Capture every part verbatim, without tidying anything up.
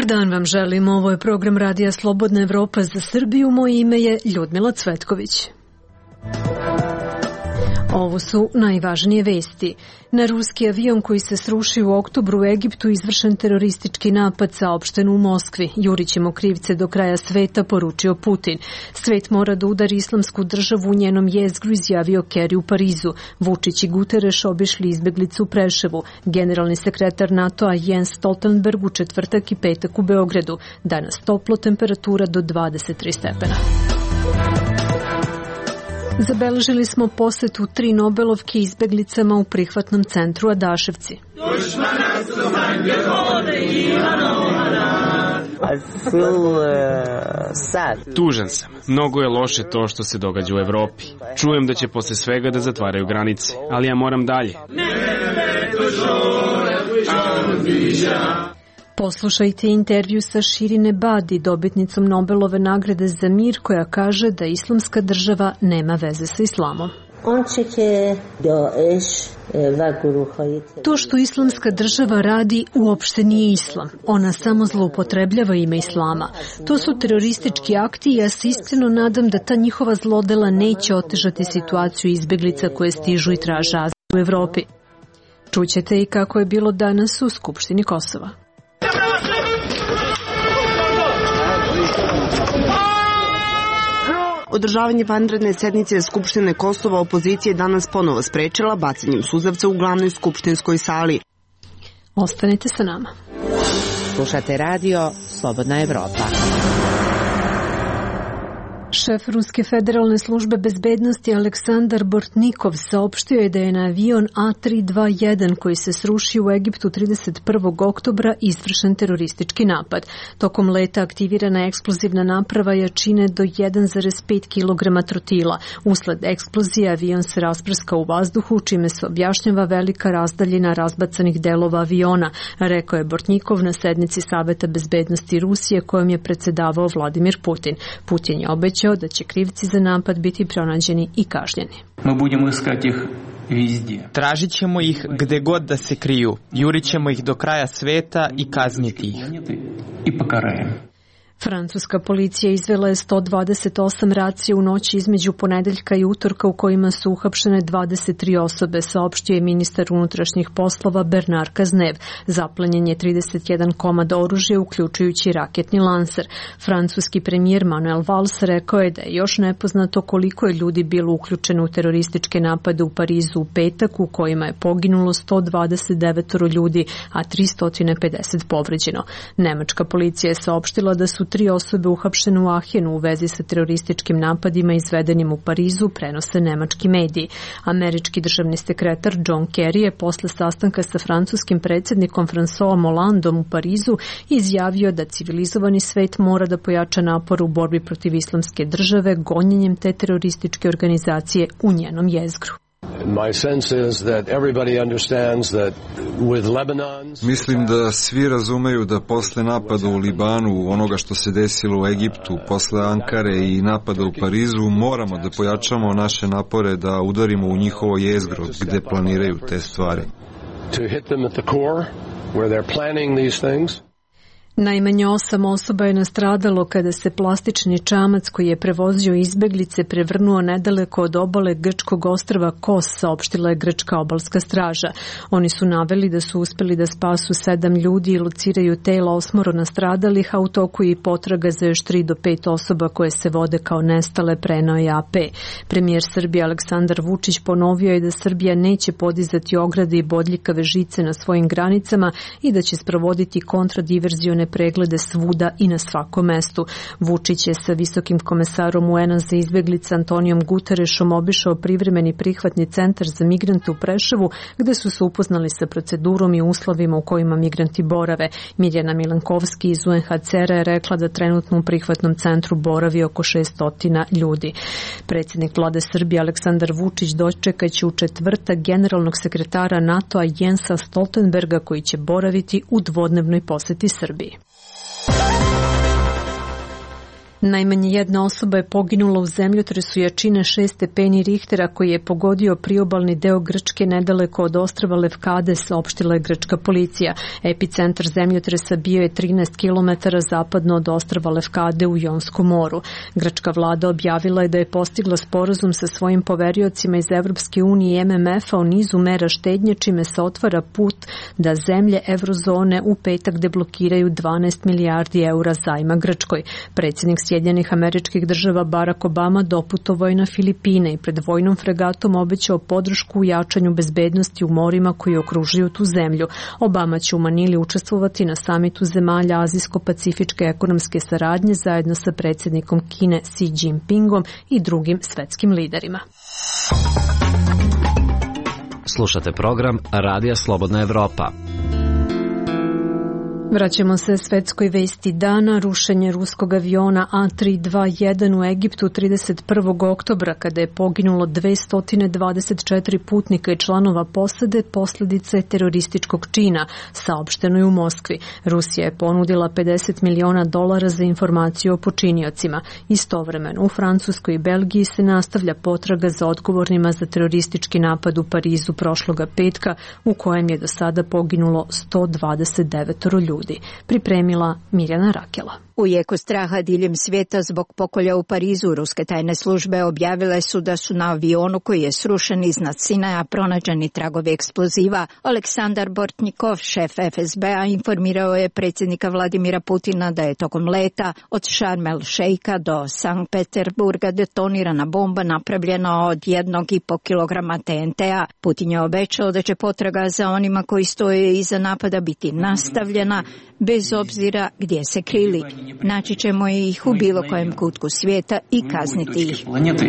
Dobar dan vam želim, ovo je program Radija Slobodna Evropa za Srbiju, moje ime je Ljudmila Cvetković. Ovo su najvažnije vesti. Na ruski avion koji se srušio u oktobru u Egiptu izvršen teroristički napad, saopšteno u Moskvi. Jurićemo krivce do kraja sveta, poručio Putin. Svet mora da udari islamsku državu u njenom jezgru, izjavio Kerry u Parizu. Vučić i Guterres obišli izbeglicu u Preševu. Generalni sekretar NATO-a Jens Stoltenberg u četvrtak i petak u Beogradu. Danas toplo, temperatura do dvadeset tri stepena. Zabeležili smo posetu tri Nobelovke izbeglicama u prihvatnom centru Adaševci. Tužan sam. Mnogo je loše to što se događa u Evropi. Čujem da će posle svega da zatvaraju granice, ali ja moram dalje. Poslušajte intervju sa Shirin Ebadi, dobitnicom Nobelove nagrade za mir, koja kaže da islamska država nema veze sa islamom. To što islamska država radi uopšte nije islam. Ona samo zloupotrebljava ime islama. To su teroristički akti i ja se iskreno nadam da ta njihova zlodela neće otežati situaciju izbeglica koje stižu i traže azil u Evropi. Čućete i kako je bilo danas u Skupštini Kosova. Održavanje vanredne sednice Skupštine Kosova opozicija je danas ponovo sprečila bacanjem suzavca u glavnoj skupštinskoj sali. Ostanite sa nama. Slušate radio Slobodna Evropa. Šef Ruske federalne službe bezbednosti Aleksandar Bortnikov saopštio je da je na avion A tri dva jedan koji se srušio u Egiptu trideset prvog oktobra izvršen teroristički napad. Tokom leta aktivirana eksplozivna naprava jačine do jedan zarez pet kilograma trotila. Usled eksplozije avion se rasprskao u vazduhu, čime se objašnjava velika razdaljina razbacanih delova aviona, rekao je Bortnikov na sednici Saveta bezbednosti Rusije kojom je predsedavao Vladimir Putin. Putin je obećao da će krivci za napad biti pronađeni i kažnjeni. Tražit ćemo ih gde god da se kriju, jurit ćemo ih do kraja sveta i kazniti ih. Francuska policija izvela je sto dvadeset osam racija u noći između ponedeljka i utorka u kojima su uhapšene dvadeset tri osobe, saopštio je ministar unutrašnjih poslova Bernard Cazeneuve. Zaplenjen je trideset jedan komad oružja, uključujući raketni lanser. Francuski premijer Manuel Valls rekao je da je još nepoznato koliko je ljudi bilo uključeno u terorističke napade u Parizu u petak, u kojima je poginulo sto dvadeset devet ljudi, a tristo pedeset povređeno. Nemačka policija je saopštila da su tri osobe uhapšene u Ahenu u vezi sa terorističkim napadima izvedenim u Parizu, prenose nemački mediji. Američki državni sekretar John Kerry je posle sastanka sa francuskim predsjednikom François Hollandeom u Parizu izjavio da civilizovani svet mora da pojača napor u borbi protiv islamske države gonjenjem te terorističke organizacije u njenom jezgru. Mislim da svi razumeju da posle napada u Libanu, onoga što se desilo u Egiptu, posle Ankare i napada u Parizu, moramo da pojačamo naše napore da udarimo u njihovo jezgro gde planiraju te stvari. Najmanje osam osoba je nastradalo kada se plastični čamac koji je prevozio izbeglice prevrnuo nedaleko od obale grčkog ostrva Kos, saopštila je grčka obalska straža. Oni su naveli da su uspeli da spasu sedam ljudi i lociraju tela osmoro nastradalih, a u toku i potraga za još tri do pet osoba koje se vode kao nestale, preneo je A P. Premijer Srbije Aleksandar Vučić ponovio je da Srbija neće podizati ograde i bodljikave žice na svojim granicama i da će sprovoditi kontradiverzione preglede svuda i na svakom mestu. Vučić je sa visokim komesarom U N-a za izbeglice Antonijom Guterresom obišao privremeni prihvatni centar za migrante u Preševu, gde su se upoznali sa procedurom i uslovima u kojima migranti borave. Mirjana Milankovski iz U N H C R-a je rekla da trenutno u prihvatnom centru boravi oko šesto ljudi. Predsjednik vlade Srbije Aleksandar Vučić dočekaće u četvrtak generalnog sekretara NATO-a Jensa Stoltenberga, koji će boraviti u dvodnevnoj poseti Srbiji. Najmanje jedna osoba je poginula u zemljotresu jačine šest stepeni Richtera koji je pogodio priobalni deo Grčke nedaleko od ostrva Levkade, saopštila je grčka policija. Epicentar zemljotresa bio je trinaest kilometara zapadno od ostrva Levkade u Jonskom moru. Grčka vlada objavila je da je postigla sporazum sa svojim poveriocima iz Evropske unije i M M F-a o nizu mera štednje, čime se otvara put da zemlje evrozone u petak deblokiraju dvanaest milijardi eura zajma Grčkoj. Predsjednik Sjedinjenih Američkih Država Barack Obama doputovao je na Filipine i pred vojnom fregatom obećao podršku u jačanju bezbednosti u morima koji okružuju tu zemlju. Obama će u Manili učestvovati na samitu zemalja Azijsko-pacifičke ekonomske saradnje zajedno sa predsjednikom Kine Xi Jinpingom i drugim svetskim liderima. Slušate program Radija Slobodna Evropa. Vraćamo se svetskoj vesti dana. Rušenje ruskog aviona A tri dva jedan u Egiptu trideset prvog oktobra, kada je poginulo dvesta dvadeset četiri putnika i članova posade, posljedica je terorističkog čina, saopšteno je u Moskvi. Rusija je ponudila pedeset miliona dolara za informaciju o počiniocima. Istovremeno u Francuskoj i Belgiji se nastavlja potraga za odgovornima za teroristički napad u Parizu prošloga petka, u kojem je do sada poginulo sto dvadeset devet ljudi. Pripremila Mirjana Rakela. U jeku straha diljem svijeta zbog pokolja u Parizu, ruske tajne službe objavile su da su na avionu koji je srušen iznad Sinaja pronađeni tragovi eksploziva. Aleksandar Bortnikov, šef F S B-a, informirao je predsjednika Vladimira Putina da je tokom leta od Šarm el Šeika do Sankt Peterburga detonirana bomba napravljena od jednog i po kilograma T N T-a. Putin je obećao da će potraga za onima koji stoje iza napada biti nastavljena, bez obzira gdje se krili. Naći ćemo ih u bilo kojem kutku svijeta i kazniti ih.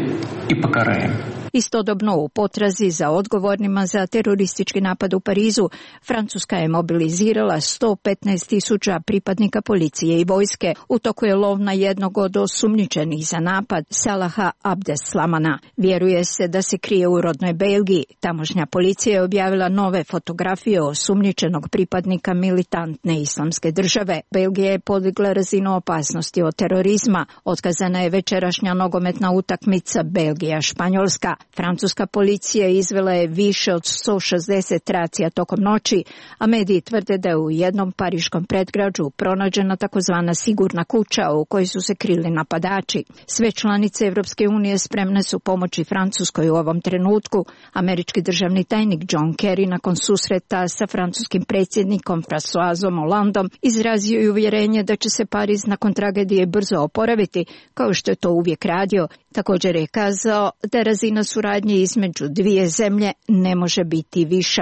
Istodobno u potrazi za odgovornima za teroristički napad u Parizu, Francuska je mobilizirala sto petnaest tisuća pripadnika policije i vojske. U toku je lov na jednog od osumnjičenih za napad, Salaha Abdeslamana. Vjeruje se da se krije u rodnoj Belgiji. Tamošnja policija je objavila nove fotografije osumnjičenog pripadnika militantne islamske države. Belgija je podigla razinu opasnosti od terorizma. Otkazana je večerašnja nogometna utakmica Belgija-Španjolska. Francuska policija izvela je više od sto šezdeset racija tokom noći, a mediji tvrde da je u jednom pariškom predgrađu pronađena takozvana sigurna kuća u kojoj su se krili napadači. Sve članice Evropske unije spremne su pomoći Francuskoj u ovom trenutku. Američki državni tajnik John Kerry nakon susreta sa francuskim predsjednikom Françoisom Hollandom izrazio je uvjerenje da će se Pariz nakon tragedije brzo oporaviti, kao što je to uvijek radio. Također je kazao da razina suradnje između dvije zemlje ne može biti viša.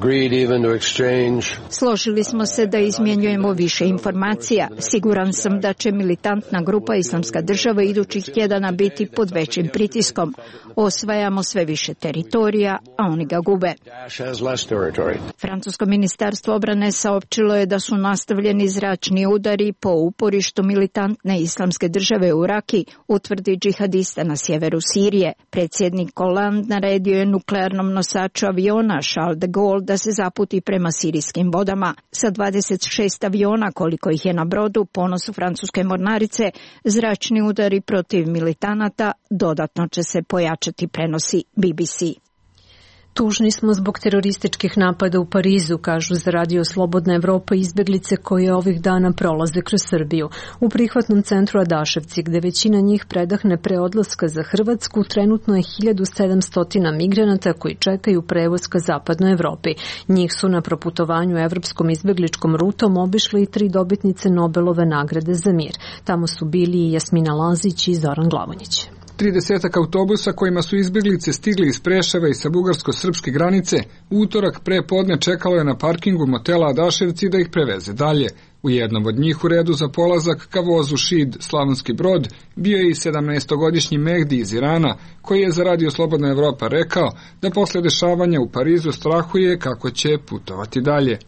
Složili smo se da izmjenjujemo više informacija. Siguran sam da će militantna grupa Islamska država idućih tjedana biti pod većim pritiskom. Osvajamo sve više teritorija, a oni ga gube. Francusko ministarstvo obrane saopćilo je da su nastavljeni zračni udari po uporištu militantne Islamske države u Raki, utvrdi džihadista na sjeveru Sirije. Predsjednik Hollande naredio je nuklearnom nosaču aviona Charles de Gaulle da se zaputi prema sirijskim vodama. Sa dvadeset šest aviona, koliko ih je na brodu, ponosu francuske mornarice, zračni udari protiv militanata dodatno će se pojačati, prenosi B B C. Tužni smo zbog terorističkih napada u Parizu, kažu za Radio Slobodna Evropa izbjeglice koje ovih dana prolaze kroz Srbiju. U prihvatnom centru Adaševci, gde većina njih predahne pre odlaska za Hrvatsku, trenutno je hiljadu sedamsto migranata koji čekaju prevoz ka zapadnoj Evropi. Njih su na proputovanju evropskom izbjegličkom rutom obišli i tri dobitnice Nobelove nagrade za mir. Tamo su bili i Jasmina Lazić i Zoran Glavonjić. tridesetak autobusa kojima su izbjeglice stigli iz Preševa i sa bugarsko-srpske granice, utorak pre podne čekalo je na parkingu motela Adaševci da ih preveze dalje. U jednom od njih u redu za polazak ka vozu Šid Slavonski Brod bio je i sedamnaestogodišnji Mehdi iz Irana, koji je za Radio Slobodna Evropa rekao da posle dešavanja u Parizu strahuje kako će putovati dalje.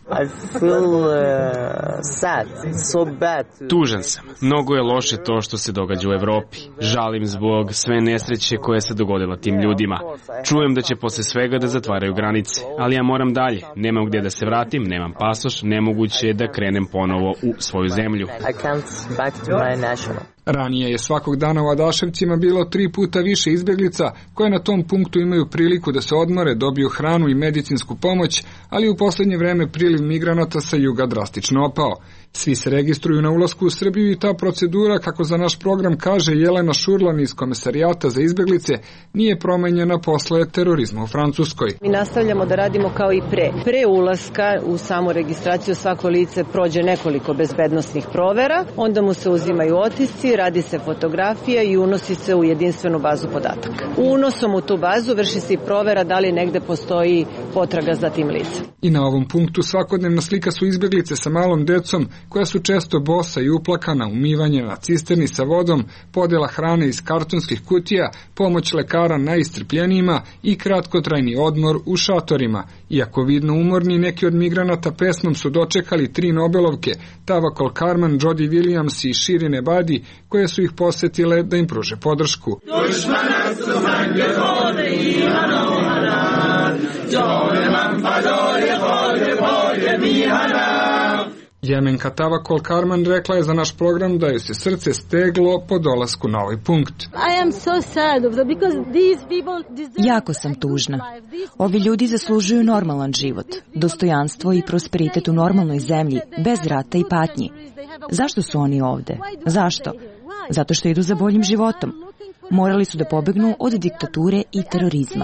Tužan sam. Mnogo je loše to što se događa u Evropi. Žalim zbog sve nesreće koje se dogodila tim ljudima. Čujem da će posle svega da zatvaraju granice, ali ja moram dalje. Nemam gdje da se vratim, nemam pasoš, nemoguće je da krenem ponovo u svoju zemlju. Ranije je svakog dana u Adaševcima bilo tri puta više izbeglica koje na tom punktu imaju priliku da se odmore, dobiju hranu i medicinsku pomoć, ali u poslednje vreme priliv migranata sa juga drastično opao. Svi se registruju na ulasku u Srbiju i ta procedura, kako za naš program kaže Jelena Šurlan iz Komesarijata za izbeglice, nije promenjena posle terorizma u Francuskoj. Mi nastavljamo da radimo kao i pre. Pre ulaska u samu registraciju svako lice prođe nekoliko bezbednosnih provera, onda mu se uzimaju otisci, radi se fotografija i unosi se u jedinstvenu bazu podataka. Unosom u tu bazu vrši se i provera da li negde postoji potraga za tim licem. I na ovom punktu svakodnevna slika su izbeglice sa malom decom, koja su često bosa i uplakana, umivanje na cisterni sa vodom, podela hrane iz kartonskih kutija, pomoć lekara najistrpljenijima i kratkotrajni odmor u šatorima. Iako vidno umorni, neki od migranata pesmom su dočekali tri Nobelovke, Tawakkol Karman, Jody Williams i Shirin Ebadi, koje su ih posetile da im pruže podršku. Jemenka Tawakkol Karman rekla je za naš program da joj se srce steglo po dolasku na ovaj punkt. Jako sam tužna. Ovi ljudi zaslužuju normalan život, dostojanstvo i prosperitet u normalnoj zemlji, bez rata i patnji. Zašto su oni ovde? Zašto? Zato što idu za boljim životom. Morali su da pobegnu od diktature i terorizma.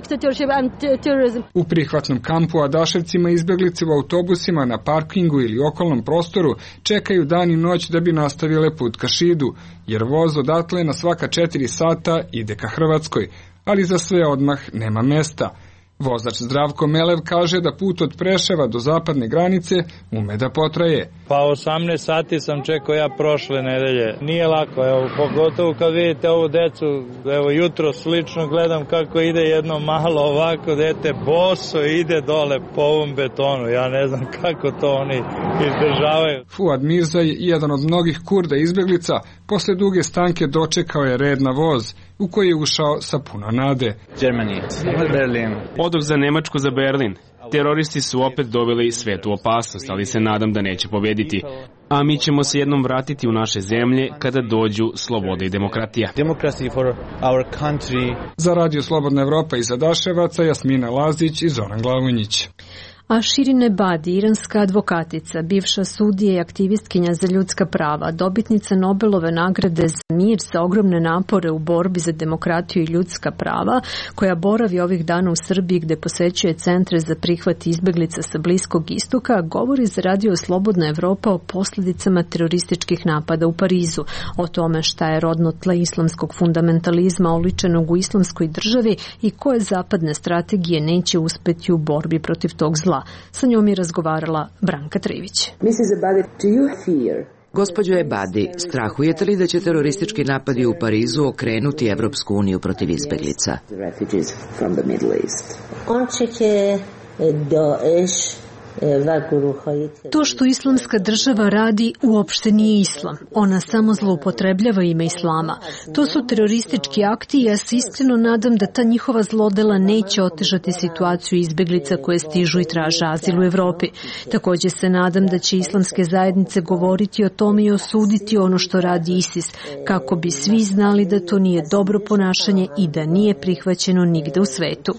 U prihvatnom kampu Adaševcima izbeglice u autobusima na parkingu ili okolnom prostoru čekaju dan i noć da bi nastavile put ka Šidu, jer voz odatle na svaka četiri sata ide ka Hrvatskoj, ali za sve odmah nema mesta. Vozač Zdravko Melev kaže da put od Preševa do zapadne granice ume da potraje. Pa osamnaest sati sam čekao ja prošle nedelje. Nije lako, evo, pogotovo kad vidite ovu decu, evo jutro slično gledam kako ide jedno malo ovako dete, boso ide dole po ovom betonu. Ja ne znam kako to oni izdržavaju. Fuad Mirzaj, jedan od mnogih Kurda izbeglica, posle duge stanke dočekao je red na voz, u koji je ušao sa puno nade. Germany, Berlin. Odoh za Nemačku, za Berlin. Teroristi su opet doveli svet u opasnost, ali se nadam da neće pobediti. A mi ćemo se jednom vratiti u naše zemlje kada dođu sloboda i demokratija. Za Radio Slobodna Evropa iz Adaševaca, Jasmina Lazić i Zoran Glavonjić. A Shirin Ebadi, iranska advokatica, bivša sudija i aktivistkinja za ljudska prava, dobitnica Nobelove nagrade za mir za ogromne napore u borbi za demokratiju i ljudska prava, koja boravi ovih dana u Srbiji gde posećuje centre za prihvat izbeglica sa Bliskog istoka, govori za Radio Slobodna Evropa o posljedicama terorističkih napada u Parizu, o tome šta je rodno tle islamskog fundamentalizma oličenog u islamskoj državi i koje zapadne strategije neće uspeti u borbi protiv tog zla. Sa njom je razgovarala Branka Trivić. Gospođo Ebadi, strahujete li da će teroristički napadi u Parizu okrenuti Evropsku uniju protiv izbeglica? To što islamska država radi uopšte nije islam. Ona samo zloupotrebljava ime islama. To su teroristički akti i ja se iskreno nadam da ta njihova zlodela neće otežati situaciju izbeglica koje stižu i traže azil u Evropi. Također se nadam da će islamske zajednice govoriti o tome i osuditi ono što radi ISIS, kako bi svi znali da to nije dobro ponašanje i da nije prihvaćeno nigde u svetu.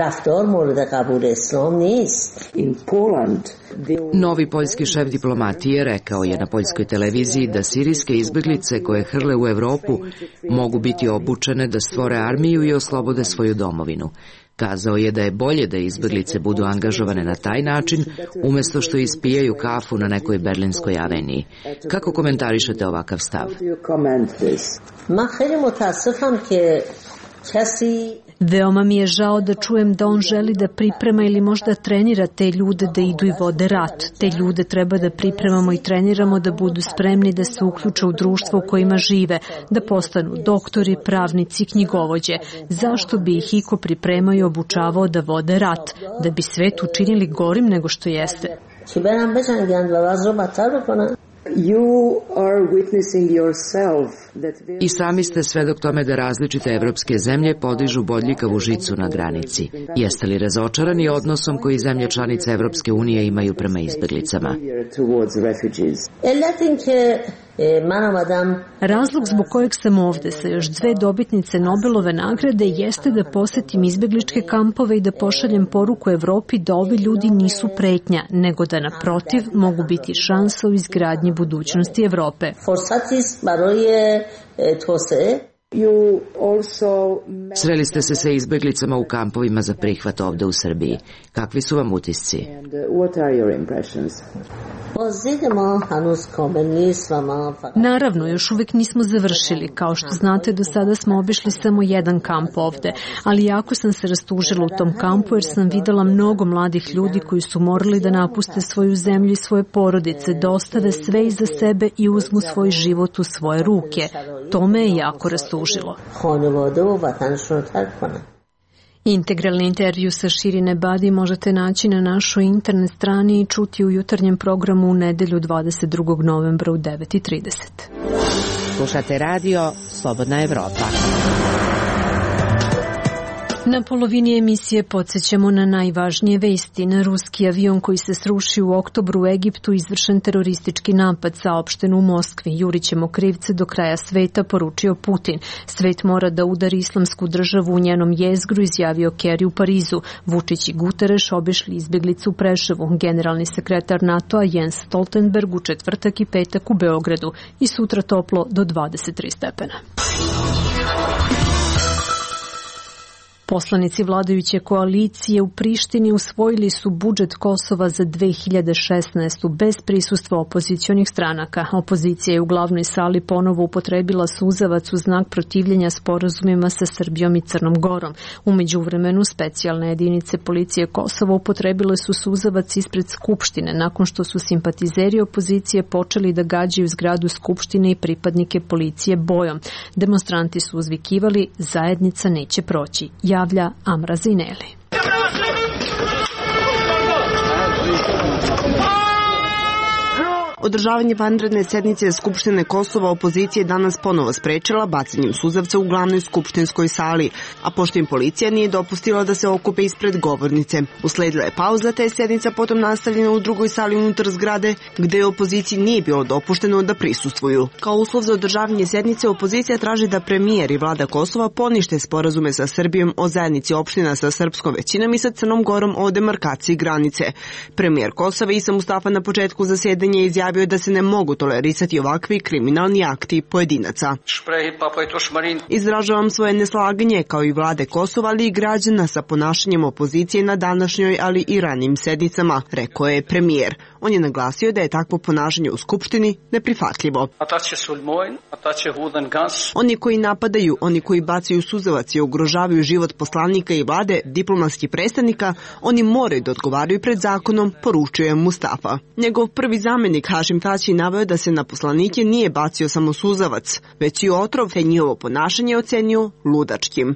Novi poljski šef diplomatije rekao je na poljskoj televiziji da sirijske izbeglice koje hrle u Evropu mogu biti obučene da stvore armiju i oslobode svoju domovinu. Kazao je da je bolje da izbeglice budu angažovane na taj način, umjesto što ispijaju kafu na nekoj berlinskoj aveniji. Kako komentarišete ovakav stav? Veoma mi je žao da čujem da on želi da priprema ili možda trenira te ljude da idu i vode rat. Te ljude treba da pripremamo i treniramo da budu spremni da se uključe u društvo u kojima žive, da postanu doktori, pravnici, knjigovođe. Zašto bi ih iko pripremao i obučavao da vode rat? Da bi svet učinili gorim nego što jeste. I sami ste svedok tome da različite evropske zemlje podižu bodljikavu žicu na granici. Jeste li razočarani odnosom koji zemlje članice Evropske unije imaju prema izbeglicama? Razlog zbog kojeg sam ovde sa još dve dobitnice Nobelove nagrade jeste da posetim izbegličke kampove i da pošaljem poruku Evropi da ovi ljudi nisu pretnja, nego da naprotiv mogu biti šansa u izgradnji budućnosti Evrope. Sreli ste se sa izbeglicama u kampovima za prihvat ovde u Srbiji. Kakvi su vam utisci? Naravno, još uvijek nismo završili. Kao što znate, do sada smo obišli samo jedan kamp ovde, ali jako sam se rastužila u tom kampu jer sam videla mnogo mladih ljudi koji su morali da napuste svoju zemlju i svoje porodice, da ostave sve iza sebe i uzmu svoj život u svoje ruke. To me je jako rastužilo. Integralni intervju sa Širine Badi možete naći na našoj internet strani i čuti u jutarnjem programu u nedelju dvadeset drugog novembra u devet i trideset. Slušate radio Slobodna Evropa. Na polovini emisije podsjećamo na najvažnije vesti. Na ruski avion koji se srušio u oktobru u Egiptu izvršen teroristički napad, saopšteno u Moskvi. Jurićemo krivce do kraja sveta, poručio Putin. Svet mora da udari islamsku državu u njenom jezgru, izjavio Kerry u Parizu. Vučić i Guterres obišli izbjeglicu u Preševu. Generalni sekretar NATO-a Jens Stoltenberg u četvrtak i petak u Beogradu i sutra toplo do dvadeset tri stepena. Poslanici vladajuće koalicije u Prištini usvojili su budžet Kosova za dve hiljade šesnaestu bez prisustva opozicionih stranaka. Opozicija je u glavnoj sali ponovo upotrebila suzavac u znak protivljenja sporazumima sa Srbijom i Crnom Gorom. U međuvremenu specijalne jedinice policije Kosova upotrebile su suzavac ispred Skupštine nakon što su simpatizeri opozicije počeli da gađaju zgradu Skupštine i pripadnike policije bojom. Demonstranti su uzvikivali zajednica neće proći. Javlja Amra Zineli. Održavanje vanredne sednice Skupštine Kosova opozicije danas ponovo sprečila bacanjem suzavca u glavnoj skupštinskoj sali, a pošto im policija nije dopustila da se okupe ispred govornice. Usledila je pauza, te je sednica potom nastavljena u drugoj sali unutar zgrade, gde opoziciji nije bilo dopušteno da prisustvuju. Kao uslov za održavanje sednice, opozicija traži da premijer i vlada Kosova ponište sporazume sa Srbijom o zajednici opština sa srpskom većinom i sa Crnom Gorom o demarkaciji granice. Premijer Kosova Isa Mustafa na početku zasedanja izjavio da se ne mogu tolerisati ovakvi kriminalni akti pojedinaca. Izražavam svoje neslaganje kao i vlade Kosova, ali i građana sa ponašanjem opozicije na današnjoj, ali i ranim sednicama, rekao je premijer. On je naglasio da je takvo ponašanje u Skupštini neprihvatljivo. Oni koji napadaju, oni koji bacaju suzavac i ugrožavaju život poslanika i vlade, diplomatskih predstavnika, oni moraju da odgovaraju pred zakonom, poručuje Mustafa. Njegov prvi zamenik Hašim Tači naveo da se na poslanike nije bacio samo suzavac, već i otrov, te njihovo ponašanje ocenio ludačkim.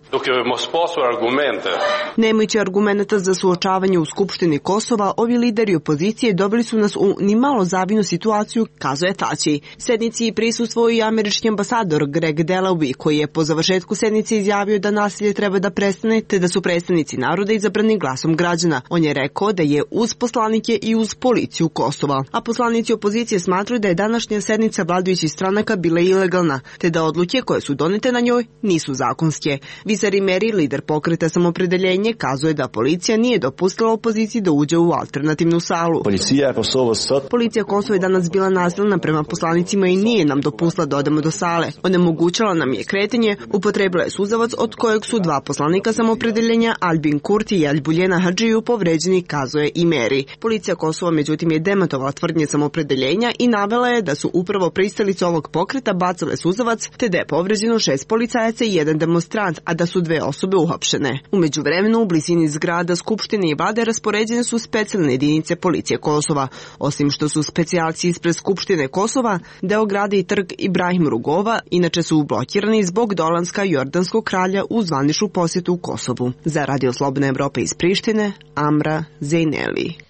Nemajući argumenta za suočavanje u Skupštini Kosova, ovi lideri opozicije dobili su nas u nimalo zavidnu situaciju, kazuje Tači. Sednici prisustvovao i američki ambasador Greg Delaby, koji je po završetku sednice izjavio da nasilje treba da prestane, te da su predstavnici naroda izabrani glasom građana. On je rekao da je uz poslanike i uz policiju Kosova. A poslanici opozicije smatruju da je današnja sednica vladajućih stranaka bila ilegalna, te da odluke koje su donete na njoj nisu zakonske. Visari Meri, lider pokreta Samopredeljenje, kazuje da policija nije dopustila opoziciji da uđe u alternativnu salu. Policija Policija Kosova je danas bila nasilna prema poslanicima i nije nam dopustila da odemo do sale. Onemogućala nam je kretanje, upotrebila je suzavac od kojeg su dva poslanika Samopredeljenja, Albin Kurti i Albuljena Hadžiju, povređeni, kazuje i Meri. Policija Kosova međutim je demantovala tvrdnje Samopredeljenja i navela je da su upravo pristalice ovog pokreta bacale suzavac, te da je povređeno šest policajaca i jedan demonstrant, a da su dve osobe uhapšene. U međuvremenu u blizini zgrada Skupštine i vlade raspoređene su specijalne jedinice policije Kosova. Osim što su specijalci ispred Skupštine Kosova, deo grada i trg Ibrahim Rugova inače su blokirani zbog dolaska jordanskog kralja u zvaničnu posjetu u Kosovu. Za Radio Slobodna Evropa iz Prištine, Amra Zejneli.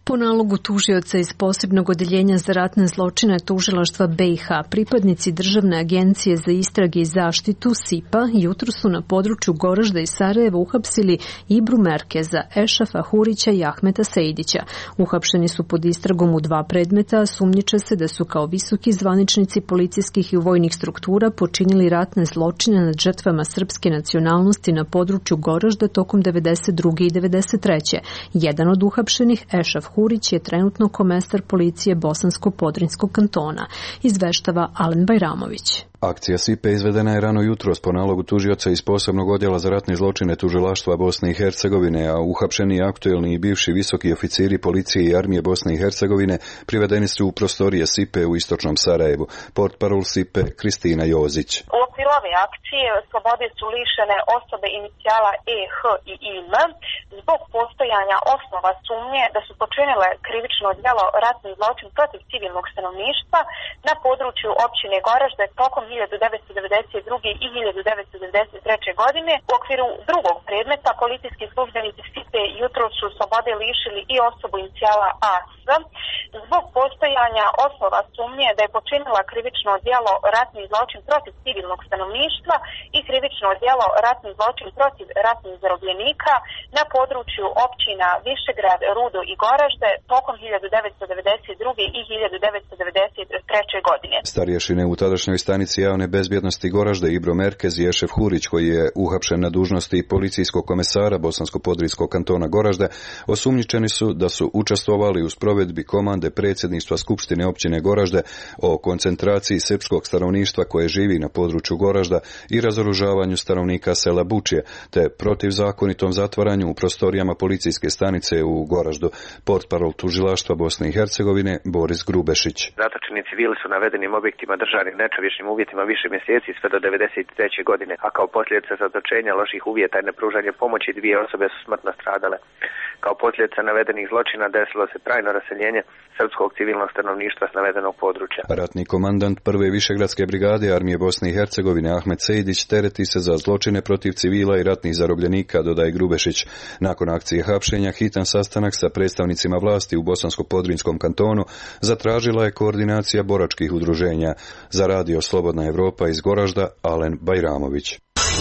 Po nalogu tužioca iz posebnog odeljenja za ratne zločine tužilaštva B i H, pripadnici Državne agencije za istrage i zaštitu S I P-a jutro su na području Goražda i Sarajeva uhapsili Ibru Merkeza, Ešafa Hurića i Ahmeta Sejdića. Uhapšeni su pod istragom u dva predmeta, a sumnjiče se da su kao visoki zvaničnici policijskih i vojnih struktura počinili ratne zločine nad žrtvama srpske nacionalnosti na području Goražda tokom devedeset druge i devedeset treće Jedan od uhapšenih, Ešaf Hurić, je trenutno komesar policije Bosansko-Podrinjskog kantona, izveštava Alen Bajramović. Akcija S I P izvedena je rano jutros po nalogu tužioca iz posebnog odjela za ratne zločine tužilaštva Bosne i Hercegovine, a uhapšeni aktuelni i bivši visoki oficiri policije i armije Bosne i Hercegovine privedeni su u prostorije S I P u istočnom Sarajevu. Portparol S I P Kristina Jozić. U okviru ove akcije slobode su lišene osobe inicijala E, H i I M zbog postojanja osnova sumnje da su počinile krivično djelo ratni zločin protiv civilnog stanovništva na području općine Goražde tokom hiljadu devetsto devedeset druge i hiljadu devetsto devedeset treće godine. U okviru drugog predmeta policijski službenici S I P jutro su slobode lišili i osobu inicijala A S zbog postojanja osnova sumnje da je počinila krivično djelo ratni zločin protiv civilnog stanovništva i krivično djelo ratni zločin protiv ratnih zarobljenika na području općina Višegrad, Rudo i Goražde tokom hiljadu devetsto devedeset druge i hiljadu devetsto devedeset treće godine. Starješine u tadašnjoj stanici javne bezbjednosti Goražde Ibro Merkez i Ešef Hurić, koji je uhapšen na dužnosti policijskog komesara Bosansko-Podrinjskog kantona Goražde, osumnjičeni su da su učestvovali u sprovedbi komande predsjedništva Skupštine općine Goražde o koncentraciji srpskog stanovništva koje živi na području Goražda i razoružavanju stanovnika sela Bučje, te protivzakonitom zatvaranju u prostorijama policijske stanice u Goraždu. Portparol tužilaštva Bosne i Hercegovine Boris Grubešić. Zatočeni civili su navedenim objektima držani u nečovječnim uvjetima više mjeseci sve do devedeset treće godine, a kao posljedica zatočenja, loših uvjeta i nepružanja pomoći dvije osobe su smrtno stradale. Kao posljedica navedenih zločina desilo se trajno raseljenje srpskog civilnog stanovništva s navedenog područja. Ratni komandant prve Višegradske brigade armije Bosne i Hercegovine Ahmet Sejdić tereti se za zločine protiv civila i ratnih zarobljenika, dodaje Grubešić. Nakon akcije hapšenja, hitan sastanak sa predstavnicima vlasti u Bosansko-Podrinjskom kantonu zatražila je koordinacija boračkih udruženja. Za radio Slobodna Evropa iz Goražda, Alen Bajramović.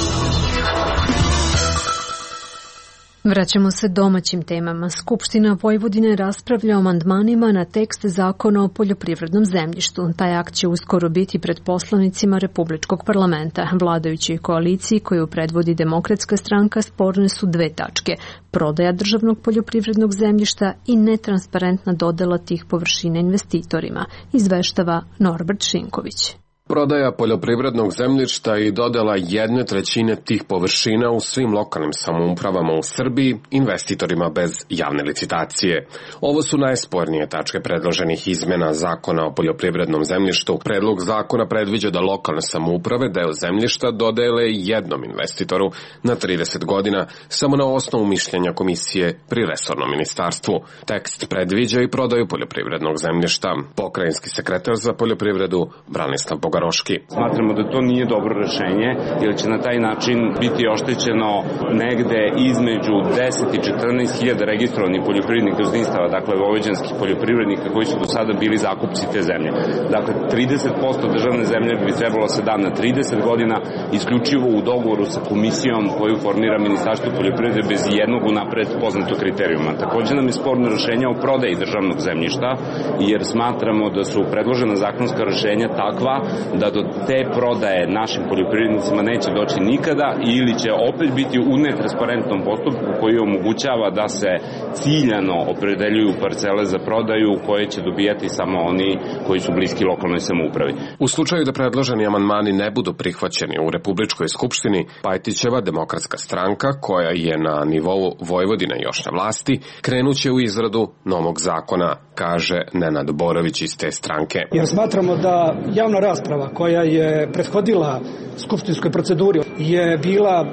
Vraćamo se domaćim temama. Skupština Vojvodine raspravlja o amandmanima na tekst zakona o poljoprivrednom zemljištu. Taj akt će uskoro biti pred poslanicima Republičkog parlamenta. Vladajućoj koaliciji koju predvodi Demokratska stranka sporne su dve tačke: prodaja državnog poljoprivrednog zemljišta i netransparentna dodela tih površina investitorima, izveštava Norbert Šinković. Prodaja poljoprivrednog zemljišta i dodela jedne trećine tih površina u svim lokalnim samoupravama u Srbiji investitorima bez javne licitacije. Ovo su najspornije tačke predloženih izmena zakona o poljoprivrednom zemljištu. Predlog zakona predviđa da lokalne samouprave deo zemljišta dodele jednom investitoru na trideset godina samo na osnovu mišljenja komisije pri resornom ministarstvu. Tekst predviđa i prodaju poljoprivrednog zemljišta. Pokrajinski sekretar za poljoprivredu Branislav Bogaroški. Smatramo da to nije dobro rešenje, jer će na taj način biti oštećeno negde između deset i četrnaest hiljada registrovanih poljoprivrednih gazdinstava, dakle vojvođanskih poljoprivrednika koji su do sada bili zakupci te zemlje. Dakle, trideset posto državne zemlje bi trebalo se da na trideset godina, isključivo u dogovoru sa komisijom koju formira Ministarstvo poljoprivrede bez jednog unapred poznatog kriterijuma. Takođe nam je sporno rešenje o prodaji državnog zemljišta, jer smatramo da su predložena zakonska rešenja takva da do te prodaje našim poljoprivrednicima neće doći nikada ili će opet biti u netransparentnom postupku koji omogućava da se ciljano opredeljuju parcele za prodaju koje će dobijati samo oni koji su bliski lokalnoj samoupravi. U slučaju da predloženi amandmani ne budu prihvaćeni u Republičkoj skupštini, Pajtićeva Demokratska stranka, koja je na nivou Vojvodine još na vlasti, krenuće u izradu novog zakona, kaže Nenad Borović iz te stranke. Jer smatramo da javna rasprava koja je prethodila skupštinskoj proceduri je bila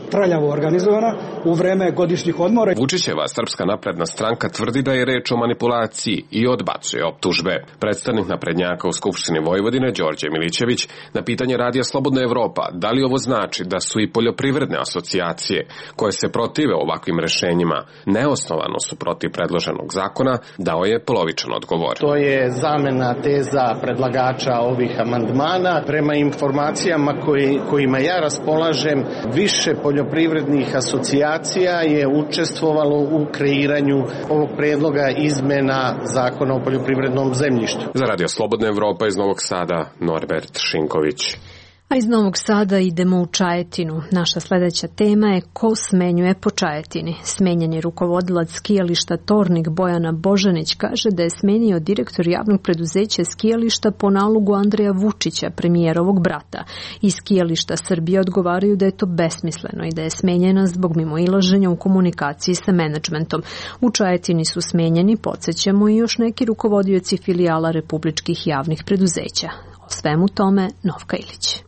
traljavo organizovana u vreme godišnjih odmora. Vučićeva Srpska napredna stranka tvrdi da je reč o manipulaciji i odbacuje optužbe. Predstavnik naprednjaka u Skupštini Vojvodine Đorđe Milićević na pitanje Radija Slobodna Evropa da li ovo znači da su i poljoprivredne asocijacije koje se protive ovakvim rešenjima neosnovano su protiv predloženog zakona, dao je polovičan odgovor. To je zamena teza predlagača ovih amandmana. Prema informacijama koji, kojima ja raspolažem, više poljoprivrednih asocijacija je učestvovalo u kreiranju ovog predloga izmena zakona o poljoprivrednom zemljištu. Za Radio Slobodna Evropa iz Novog Sada, Norbert Šinković. A iz Novog Sada idemo u Čajetinu. Naša sledeća tema je ko smenjuje po Čajetini. Smenjeni rukovodilac skijališta Tornik Bojana Božanić kaže da je smenio direktor javnog preduzeća skijališta po nalogu Andreja Vučića, premijerovog brata. Iz skijališta Srbije odgovaraju da je to besmisleno i da je smenjena zbog mimoilaženja u komunikaciji sa menadžmentom. U Čajetini su smenjeni, podsjećamo, i još neki rukovodioci filijala republičkih javnih preduzeća. O svemu tome Novka Ilić.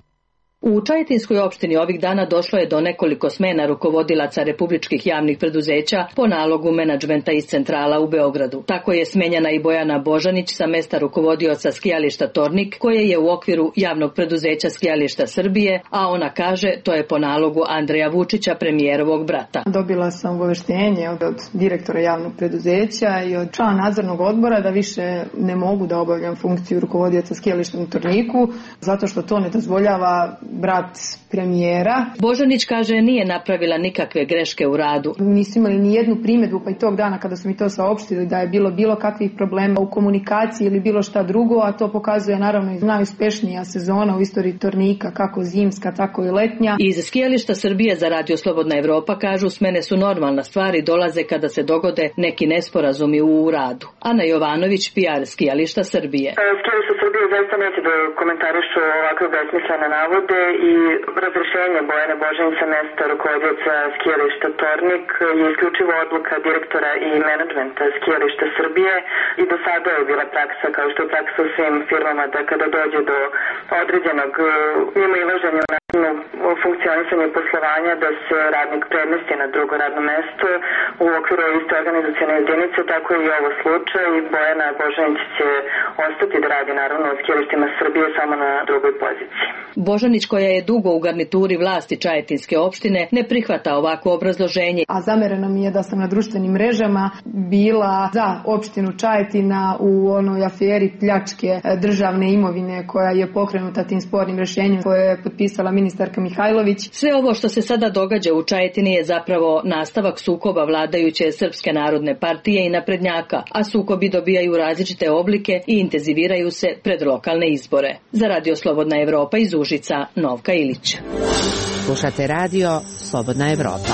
U Čajetinskoj opštini ovih dana došlo je do nekoliko smena rukovodilaca republičkih javnih preduzeća po nalogu menadžmenta iz centrala u Beogradu. Tako je smenjena i Bojana Božanić sa mesta rukovodioca skijališta Tornik, koje je u okviru javnog preduzeća skijališta Srbije, a ona kaže to je po nalogu Andreja Vučića, premijerovog brata. Dobila sam obaveštenje od, od direktora javnog preduzeća i od člana nadzornog odbora da više ne mogu da obavljam funkciju rukovodioca skijališta u Torniku, zato što to ne dozvoljava brat premijera. Božanić kaže nije napravila nikakve greške u radu. Nisu imali ni jednu primjedbu, pa i tog dana kada su mi to saopštili da je bilo bilo kakvih problema u komunikaciji ili bilo šta drugo, a to pokazuje naravno i najuspešnija sezona u istoriji Tornika, kako zimska, tako i letnja. Iz skijališta Srbije za Radio Slobodna Evropa kažu smene su normalna stvar i dolaze kada se dogode neki nesporazumi u radu. Ana Jovanović, P R skijališta Srbije. Skijališta Srbije zaista neće da komentarišu ovakve besmislene navode i razrešenje Bojane Božanić sa mesta rukovodioca skijališta Tornik je isključivo odluka direktora i menadžmenta skijališta Srbije i do sada je bila praksa, kao što je praksa u svim firmama, da kada dođe do određenog mimoilaženja u načinu funkcionisanja i poslovanja da se radnik premesti na drugo radno mesto u okviru iste organizacione jedinice, tako je i ovo slučaj i Bojana Božanić će ostati da radi naravno u skijalištima Srbije samo na drugoj poziciji. Božanić, koja je dugo u garnituri vlasti Čajetinske opštine, ne prihvata ovako obrazloženje. A zamereno mi je da sam na društvenim mrežama bila za opštinu Čajetina u onoj aferi pljačke državne imovine koja je pokrenuta tim spornim rešenjem koje je potpisala ministarka Mihajlović. Sve ovo što se sada događa u Čajetini je zapravo nastavak sukoba vladajuće Srpske narodne partije i naprednjaka, a sukobi dobijaju različite oblike i intenziviraju se pred lokalne izbore. Za Radio Slobodna Evropa iz Užica, Novka Ilić. Slušate Radio Slobodna Evropa.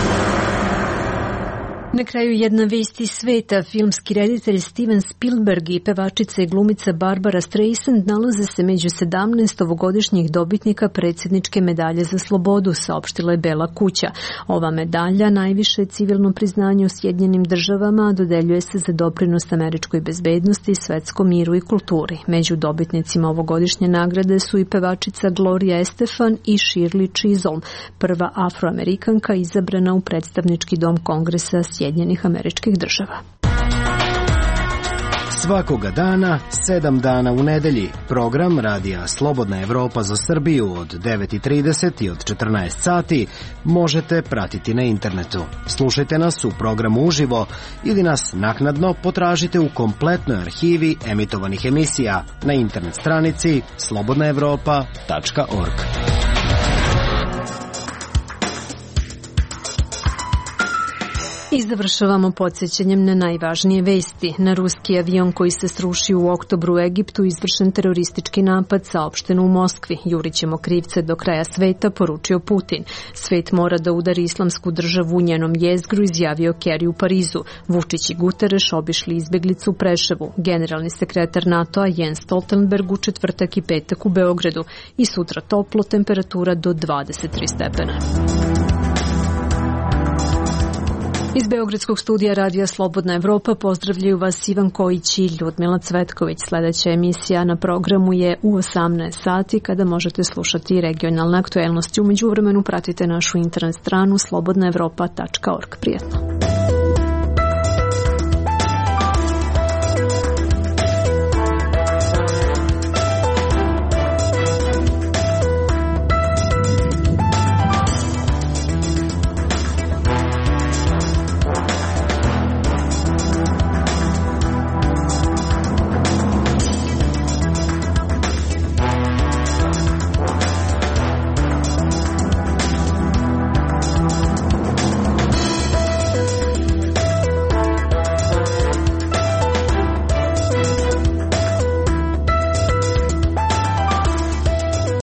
Na kraju jedna vest iz sveta. Filmski reditelj Steven Spielberg i pevačica i glumica Barbara Streisand nalaze se među sedamnaest ovogodišnjih dobitnika predsjedničke medalje za slobodu, saopštila je Bela kuća. Ova medalja najviše civilno priznanje u Sjedinjenim državama, dodeljuje se za doprinos američkoj bezbednosti, svetskom miru i kulturi. Među dobitnicima ovogodišnje nagrade su i pevačica Gloria Estefan i Shirley Chisholm, prva afroamerikanka izabrana u predstavnički dom Kongresa Sjedinjenih Američkih Država. Svakoga dana, sedam dana u nedelji, program Radija Slobodna Evropa za Srbiju od devet i trideset i od četrnaest sati možete pratiti na internetu. Slušajte nas u programu uživo ili nas naknadno potražite u kompletnoj arhivi emitovanih emisija na internet stranici slobodna evropa tačka org. I završavamo podsjećanjem na najvažnije vesti. Na ruski avion koji se srušio u oktobru u Egiptu izvršen teroristički napad, saopšteno u Moskvi. Jurićemo krivce do kraja sveta, poručio Putin. Svet mora da udari islamsku državu u njenom jezgru, izjavio Kerry u Parizu. Vučić i Guterres obišli izbeglicu u Preševu. Generalni sekretar NATO-a Jens Stoltenberg u četvrtak i petak u Beogradu. I sutra toplo, temperatura do dvadeset tri stepena. Iz Beogradskog studija Radija Slobodna Evropa pozdravljaju vas Ivan Kojić i Ljudmila Cvetković. Sledeća emisija na programu je u osamnaest sati kada možete slušati regionalne aktuelnosti. U međuvremenu pratite našu internet stranu slobodna evropa tačka org. Prijetno.